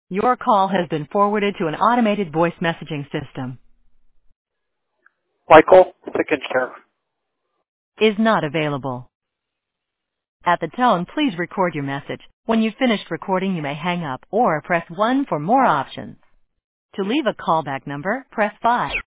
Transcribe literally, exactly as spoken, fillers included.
Your call has been forwarded to an automated voice messaging system. Michael Thickenshire. Is not available. At the tone, please record your message. When you've finished recording, you may hang up or press one for more options. To leave a callback number, press five.